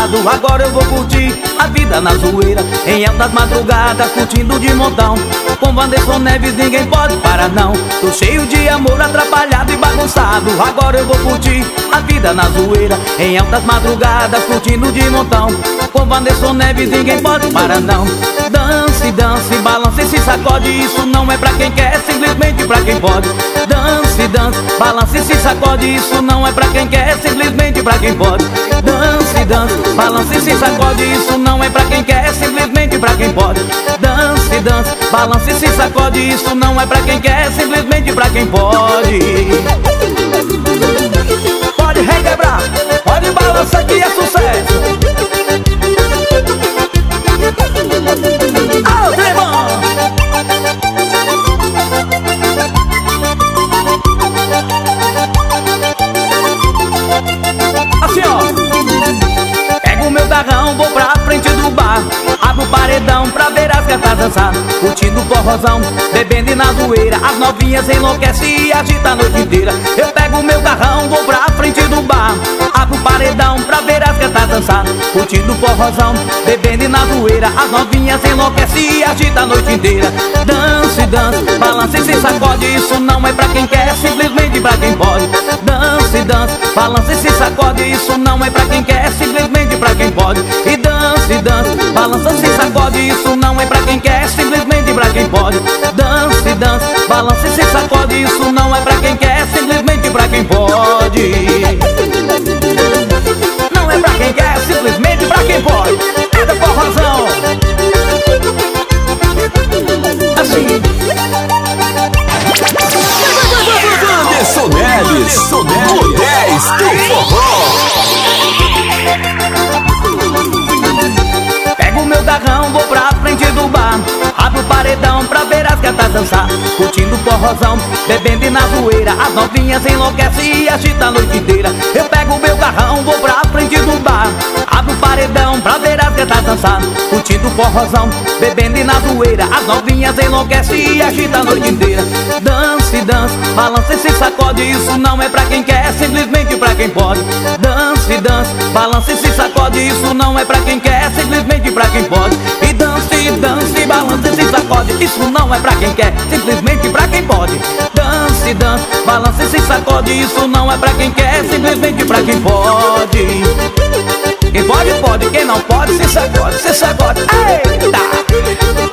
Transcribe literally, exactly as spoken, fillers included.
bagunçado. Agora eu vou curtir a vida na zoeira, em altas madrugadas, curtindo de montão. Com Wanderson Neves ninguém pode parar não. Tô cheio de amor, atrapalhado e bagunçado. Agora eu vou curtir a vida na zoeira, em altas madrugadas, curtindo de montão. Com Wanderson Neves ninguém pode parar não. Dance, dance, balance, se sacode. Isso não é pra quem quer, simplesmente pra quem pode. Dance, dance, balance, se sacode. Isso não é pra quem quer, simplesmente pra quem pode. Dance, dance, balance, se sacode. Isso não é pra quem quer, simplesmente pra quem pode. Dance, dance, balance, se sacode. Isso não é pra quem quer, simplesmente pra quem pode. Pode requebrar, pode balançar que é sucesso. Ah, tremão! Assim ó, pego o meu carrão, vou pra frente do bar, abro o paredão pra ver as gatas dançar, curtindo o forrozão, bebendo e na zoeira. As novinhas enlouquecem e agitam a noite inteira. Eu pego o meu carrão, vou pra frente do bar, abro o paredão pra ver as gatas dançar, curtindo o forrozão, bebendo e na zoeira. As novinhas enlouquecem e agitam a noite inteira. Dance, dance, balance e se sacode. Isso não é pra quem quer, simplesmente pra quem pode. Dance, dance, balance e se sacode. Isso não é pra quem quer, simplesmente pra quem pode. E dance, dance, balança, se sacode. Isso não é pra quem quer, simplesmente pra quem pode. Dance, dance, balança e se sacode. Isso não é pra quem quer, simplesmente pra quem pode. Não é pra quem quer, simplesmente pra quem pode. É da forrozão. Assim. Wanderson Neves, o dez do forró. Pego o meu carrão, vou pra frente do bar, abro o paredão pra ver as gatas dançar, curtindo o forrozão, bebendo e na zoeira. As novinhas enlouquecem e agitam a noite inteira. Eu pego o meu carrão, vou pra frente do bar, abro o paredão pra ver as gatas dançar, curtindo o forrozão, bebendo e na zoeira. As novinhas enlouquecem e agitam a noite inteira. Dance, dance, balance e se sacode. Isso não é pra quem quer, simplesmente pra quem pode. Dance, dance, balance e se sacode. Isso não é pra quem quer, simplesmente pra quem pode. E dance, dance, balance e se sacode. Isso não é pra quem quer, simplesmente pra quem pode. Dance, dance, balance e se sacode. Isso não é pra quem quer, simplesmente pra quem pode. Quem pode, pode, quem não pode, se sacode, se sacode. Eita!